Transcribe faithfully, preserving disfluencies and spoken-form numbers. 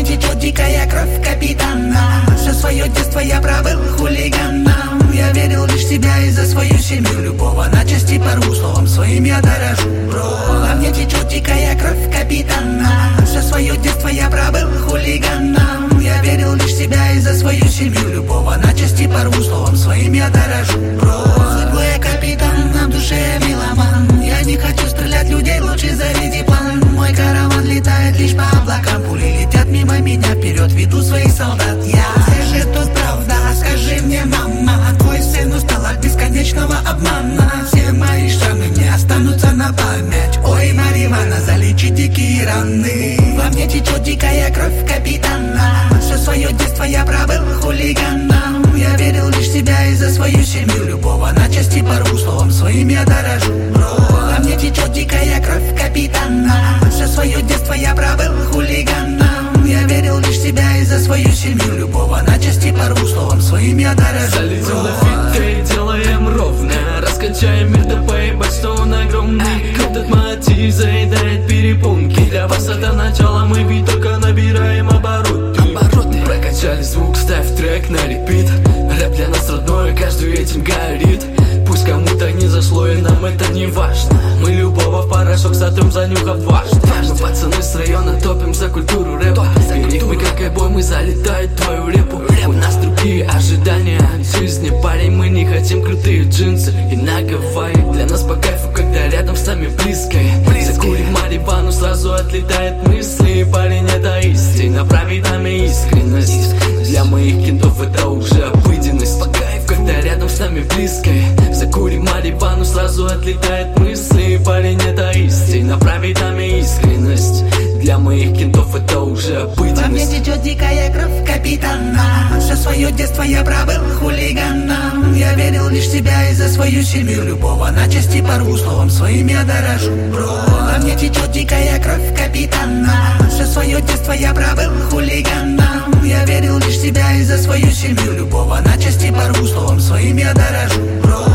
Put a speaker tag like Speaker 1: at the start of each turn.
Speaker 1: течет дикая кровь капитана. Все свое детство я пробыл хулиганом. Я верил лишь в себя и за свою семью. Любого на части порву, словом своим я дорожу, бро. Во мне течет дикая кровь капитана. Все свое детство я пробыл хулиганом. Я верил лишь в себя и за свою семью. Любого на части порву, словом своим я дорожу, бро. Судьбой я капитан, а в душе я меломан. Я не хочу стрелять людей, лучше заряди план. Мой караван летает лишь по облакам. Пули летят мимо меня, вперед веду своих солдат. Я где же тут правда, скажи мне, мама. Твой сын устал от бесконечного обмана. Все мои шрамы не останутся на память. Ой, Маривана, залечи дикие раны. Во мне течет дикая кровь капитана. Все свое детство я пробыл хулиганом. Я верил лишь в себя и за свою семью. Любого на части порву, словом своим я дорожу, бро. Во мне течет дикая кровь капитана. Все свое детство я пробыл хулиганом. Я верил лишь в себя и за свою семью. Любого на части порву, словом своим я дорожу.
Speaker 2: Залетел на фите и делаем ровно. Раскачаем мир, да поебать, что он огромный. Этот мотив заедает перепонки. Для вас это начало, мы ведь только набираем обороты. Прокачали звук, ставь трек на репит. Рэп для нас родной, каждый этим горит. Пусть кому-то не зашло и нам это не важно. Мы любого в порошок сотрем, занюхав дважды. Мы пацаны с района топим за культуру рэпа. Рифмы как обой, мы залетают в твою репу. У нас другие ожидания от жизни, парень, мы не хотим крутые джинсы и на Гавайи. Для нас по кайфу, когда рядом с нами близкой. Закурим марихуану, сразу отлетают мысли. Парень, это истина, правит нами искренность. Для моих кентов это уже обыденность. По кайфу, когда рядом с нами близкой. Закурим марихуану, сразу отлетают мысли. Парень, это истина, правит нами искренность. Для моих кентов это уже обыденность.
Speaker 1: Во мне течет дикая кровь капитана. Все свое детство я пробыл хулиганом. Я верил лишь в себя и за свою семью. Любого на части порву, словом своим я дорожу, бро. Во мне течет дикая кровь капитана. Все свое детство я пробыл хулиганом. Я верил лишь в себя и за свою семью. Любого на части порву, словом своим я дорожу, бро.